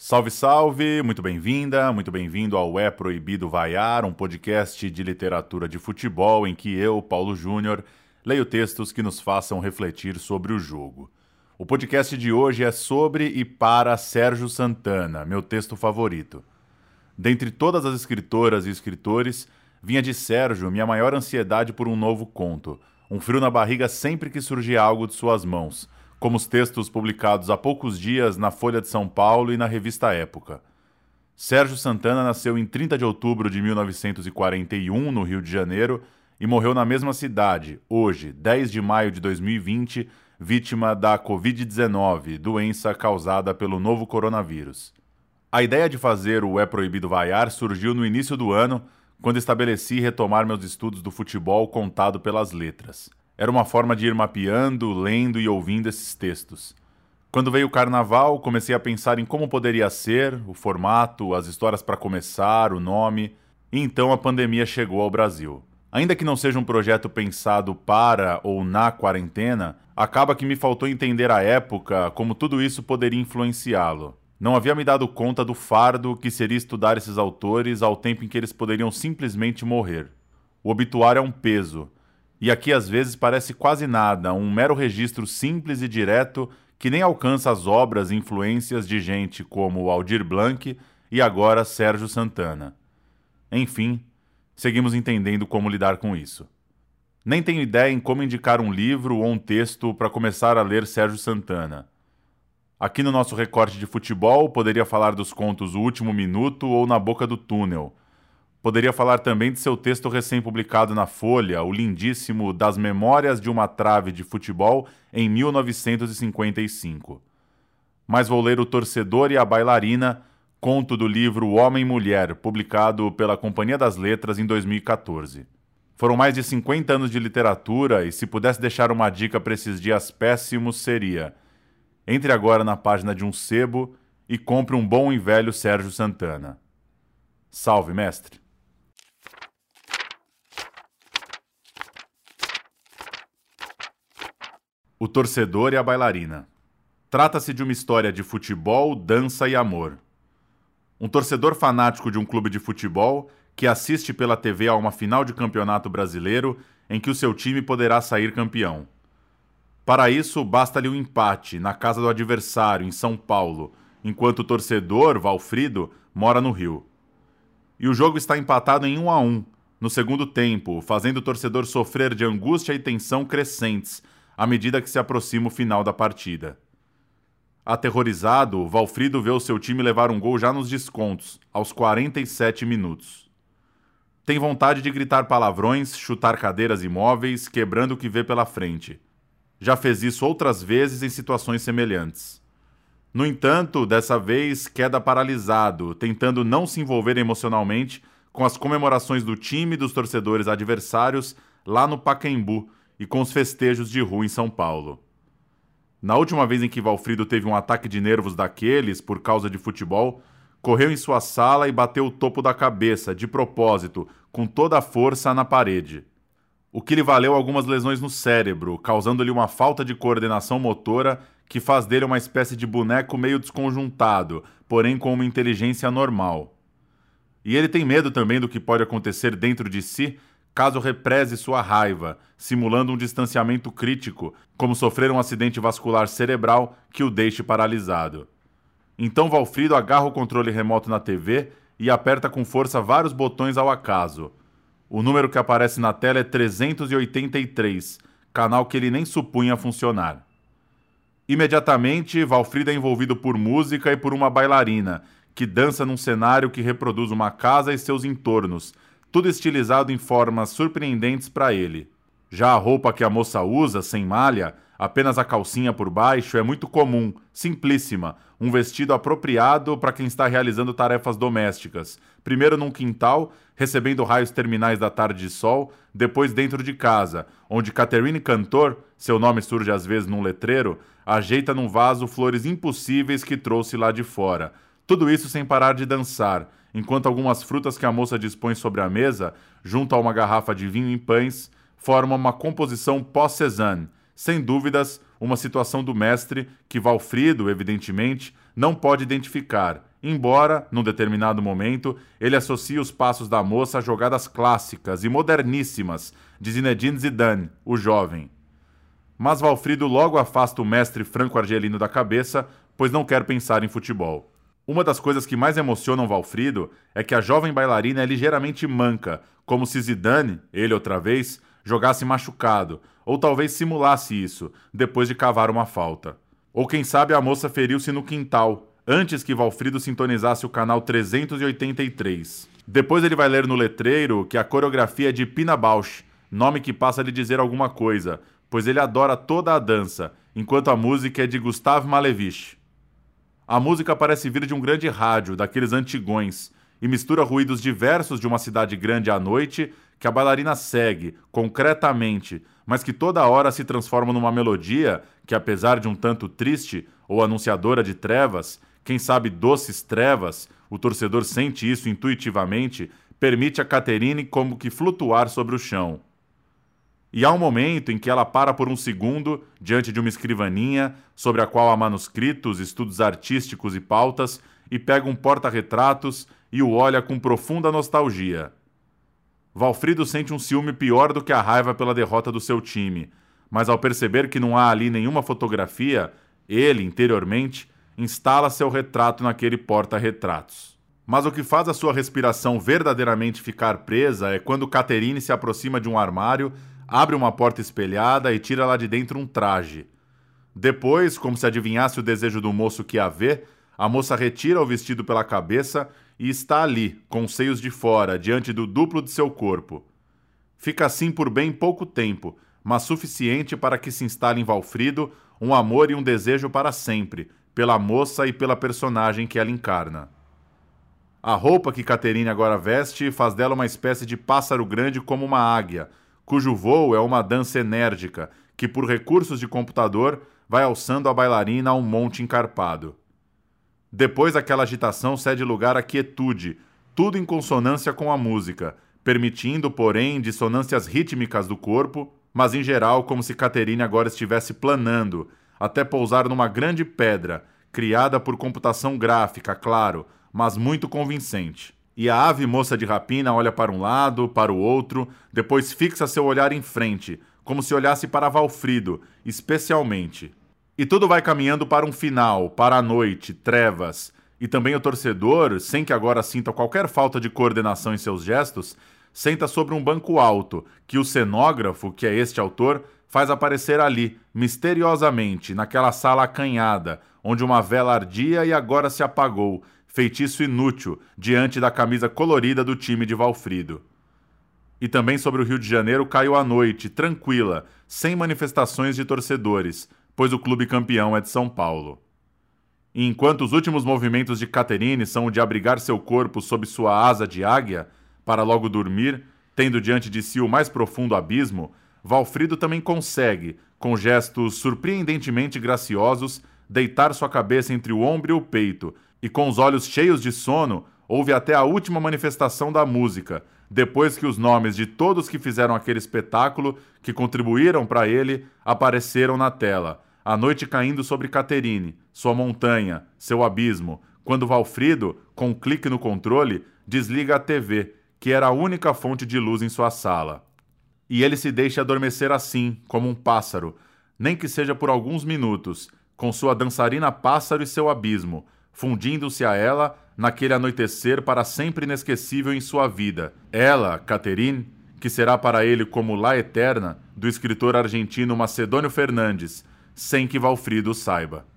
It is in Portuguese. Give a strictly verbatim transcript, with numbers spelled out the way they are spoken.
Salve, salve! Muito bem-vinda, muito bem-vindo ao É Proibido Vaiar, um podcast de literatura de futebol em que eu, Paulo Júnior, leio textos que nos façam refletir sobre o jogo. O podcast de hoje é sobre e para Sérgio Santana, meu texto favorito. Dentre todas as escritoras e escritores, vinha de Sérgio minha maior ansiedade por um novo conto, um frio na barriga sempre que surgia algo de suas mãos, como os textos publicados há poucos dias na Folha de São Paulo e na revista Época. Sérgio Santana nasceu em trinta de outubro de mil novecentos e quarenta e um, no Rio de Janeiro, e morreu na mesma cidade, hoje, dez de maio de dois mil e vinte, vítima da covid dezenove, doença causada pelo novo coronavírus. A ideia de fazer o É Proibido Vaiar surgiu no início do ano, quando estabeleci retomar meus estudos do futebol contado pelas letras. Era uma forma de ir mapeando, lendo e ouvindo esses textos. Quando veio o carnaval, comecei a pensar em como poderia ser, o formato, as histórias para começar, o nome, e então a pandemia chegou ao Brasil. Ainda que não seja um projeto pensado para ou na quarentena, acaba que me faltou entender à época como tudo isso poderia influenciá-lo. Não havia me dado conta do fardo que seria estudar esses autores ao tempo em que eles poderiam simplesmente morrer. O obituário é um peso, e aqui às vezes parece quase nada, um mero registro simples e direto que nem alcança as obras e influências de gente como Aldir Blanc e agora Sérgio Santana. Enfim, seguimos entendendo como lidar com isso. Nem tenho ideia em como indicar um livro ou um texto para começar a ler Sérgio Santana. Aqui no nosso recorte de futebol, poderia falar dos contos O Último Minuto ou Na Boca do Túnel. Poderia falar também de seu texto recém-publicado na Folha, o lindíssimo Das Memórias de uma Trave de Futebol em mil novecentos e cinquenta e cinco. Mas vou ler O Torcedor e a Bailarina, conto do livro Homem e Mulher, publicado pela Companhia das Letras em dois mil e quatorze. Foram mais de cinquenta anos de literatura e se pudesse deixar uma dica para esses dias péssimos seria: entre agora na página de um sebo e compre um bom e velho Sérgio Santana. Salve, mestre! O Torcedor e a Bailarina. Trata-se de uma história de futebol, dança e amor. Um torcedor fanático de um clube de futebol que assiste pela T V a uma final de campeonato brasileiro em que o seu time poderá sair campeão. Para isso, basta-lhe um empate na casa do adversário, em São Paulo, enquanto o torcedor, Valfrido, mora no Rio. E o jogo está empatado em um a um, no segundo tempo, fazendo o torcedor sofrer de angústia e tensão crescentes, à medida que se aproxima o final da partida. Aterrorizado, Valfrido vê o seu time levar um gol já nos descontos, aos quarenta e sete minutos. Tem vontade de gritar palavrões, chutar cadeiras e móveis, quebrando o que vê pela frente. Já fez isso outras vezes em situações semelhantes. No entanto, dessa vez queda paralisado, tentando não se envolver emocionalmente com as comemorações do time e dos torcedores adversários lá no Pacaembu, e com os festejos de rua em São Paulo. Na última vez em que Valfrido teve um ataque de nervos daqueles por causa de futebol, correu em sua sala e bateu o topo da cabeça, de propósito, com toda a força na parede. O que lhe valeu algumas lesões no cérebro, causando-lhe uma falta de coordenação motora que faz dele uma espécie de boneco meio desconjuntado, porém com uma inteligência normal. E ele tem medo também do que pode acontecer dentro de si caso represe sua raiva, simulando um distanciamento crítico, como sofrer um acidente vascular cerebral que o deixe paralisado. Então Valfrido agarra o controle remoto na T V e aperta com força vários botões ao acaso. O número que aparece na tela é trezentos e oitenta e três, canal que ele nem supunha funcionar. Imediatamente, Valfrido é envolvido por música e por uma bailarina, que dança num cenário que reproduz uma casa e seus entornos, tudo estilizado em formas surpreendentes para ele. Já a roupa que a moça usa, sem malha, apenas a calcinha por baixo, é muito comum, simplíssima, um vestido apropriado para quem está realizando tarefas domésticas, primeiro num quintal, recebendo raios terminais da tarde de sol, depois dentro de casa, onde Catherine Cantor, seu nome surge às vezes num letreiro, ajeita num vaso flores impossíveis que trouxe lá de fora. Tudo isso sem parar de dançar, enquanto algumas frutas que a moça dispõe sobre a mesa, junto a uma garrafa de vinho em pães, formam uma composição pós-Cézanne, sem dúvidas uma situação do mestre que Valfrido, evidentemente, não pode identificar, embora, num determinado momento, ele associe os passos da moça a jogadas clássicas e moderníssimas de Zinedine Zidane, o jovem. Mas Valfrido logo afasta o mestre franco-argelino da cabeça, pois não quer pensar em futebol. Uma das coisas que mais emocionam Valfrido é que a jovem bailarina é ligeiramente manca, como se Zidane, ele outra vez, jogasse machucado, ou talvez simulasse isso, depois de cavar uma falta. Ou quem sabe a moça feriu-se no quintal, antes que Valfrido sintonizasse o canal trezentos e oitenta e três. Depois ele vai ler no letreiro que a coreografia é de Pina Bausch, nome que passa a lhe dizer alguma coisa, pois ele adora toda a dança, enquanto a música é de Gustav Malevich. A música parece vir de um grande rádio, daqueles antigões, e mistura ruídos diversos de uma cidade grande à noite que a bailarina segue, concretamente, mas que toda hora se transforma numa melodia que, apesar de um tanto triste ou anunciadora de trevas, quem sabe doces trevas, o torcedor sente isso intuitivamente, permite a Caterine como que flutuar sobre o chão. E há um momento em que ela para por um segundo diante de uma escrivaninha sobre a qual há manuscritos, estudos artísticos e pautas, e pega um porta-retratos e o olha com profunda nostalgia. Valfrido sente um ciúme pior do que a raiva pela derrota do seu time, mas ao perceber que não há ali nenhuma fotografia, ele, interiormente, instala seu retrato naquele porta-retratos. Mas o que faz a sua respiração verdadeiramente ficar presa é quando Caterine se aproxima de um armário, abre uma porta espelhada e tira lá de dentro um traje. Depois, como se adivinhasse o desejo do moço que a vê, a moça retira o vestido pela cabeça e está ali, com os seios de fora, diante do duplo de seu corpo. Fica assim por bem pouco tempo, mas suficiente para que se instale em Valfrido um amor e um desejo para sempre, pela moça e pela personagem que ela encarna. A roupa que Caterine agora veste faz dela uma espécie de pássaro grande como uma águia, cujo voo é uma dança enérgica, que por recursos de computador vai alçando a bailarina a um monte encarpado. Depois daquela agitação cede lugar à quietude, tudo em consonância com a música, permitindo, porém, dissonâncias rítmicas do corpo, mas em geral como se Caterine agora estivesse planando, até pousar numa grande pedra, criada por computação gráfica, claro, mas muito convincente. E a ave moça de rapina olha para um lado, para o outro, depois fixa seu olhar em frente, como se olhasse para Valfrido, especialmente. E tudo vai caminhando para um final, para a noite, trevas. E também o torcedor, sem que agora sinta qualquer falta de coordenação em seus gestos, senta sobre um banco alto, que o cenógrafo, que é este autor, faz aparecer ali, misteriosamente, naquela sala acanhada, onde uma vela ardia e agora se apagou, feitiço inútil, diante da camisa colorida do time de Valfrido. E também sobre o Rio de Janeiro caiu a noite, tranquila, sem manifestações de torcedores, pois o clube campeão é de São Paulo. E enquanto os últimos movimentos de Caterine são o de abrigar seu corpo sob sua asa de águia, para logo dormir, tendo diante de si o mais profundo abismo, Valfrido também consegue, com gestos surpreendentemente graciosos, deitar sua cabeça entre o ombro e o peito, e com os olhos cheios de sono, ouve até a última manifestação da música, depois que os nomes de todos que fizeram aquele espetáculo, que contribuíram para ele, apareceram na tela, a noite caindo sobre Caterine, sua montanha, seu abismo, quando Valfrido, com um clique no controle, desliga a T V, que era a única fonte de luz em sua sala. E ele se deixa adormecer assim, como um pássaro, nem que seja por alguns minutos, com sua dançarina pássaro e seu abismo, fundindo-se a ela naquele anoitecer para sempre inesquecível em sua vida. Ela, Caterine, que será para ele como La Eterna, do escritor argentino Macedônio Fernandes, sem que Valfrido saiba.